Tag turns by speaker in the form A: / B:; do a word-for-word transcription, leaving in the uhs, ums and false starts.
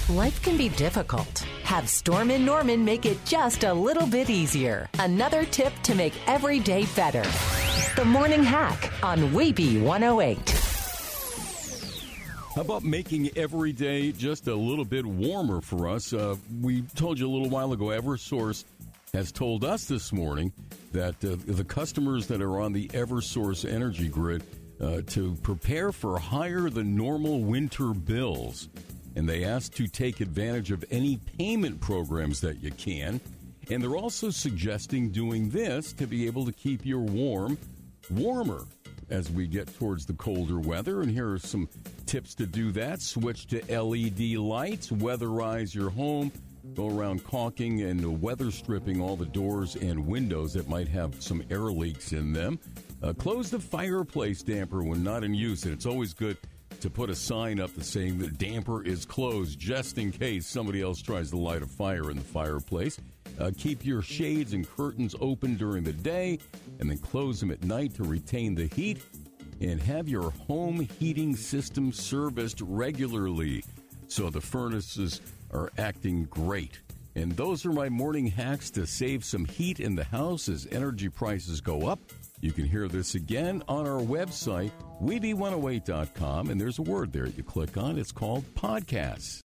A: Life can be difficult. Have Storm and Norman make it just a little bit easier. Another tip to make every day better. The Morning Hack on Weeby one oh eight.
B: How about making every day just a little bit warmer for us? Uh, we told you a little while ago, Eversource has told us this morning that uh, the customers that are on the Eversource energy grid uh, to prepare for higher than normal winter bills. And they asked to take advantage of any payment programs that you can. And they're also suggesting doing this to be able to keep your warm warmer as we get towards the colder weather. And here are some tips to do that. Switch to L E D lights, weatherize your home, go around caulking and weather stripping all the doors and windows that might have some air leaks in them. Uh, close the fireplace damper when not in use. And it's always good to put a sign up that's saying the damper is closed just in case somebody else tries to light a fire in the fireplace. Uh, keep your shades and curtains open during the day and then close them at night to retain the heat. And have your home heating system serviced regularly so the furnaces are acting great. And those are my morning hacks to save some heat in the house as energy prices go up. You can hear this again on our website, weeby one oh eight dot com, and there's a word there you click on. It's called Podcasts.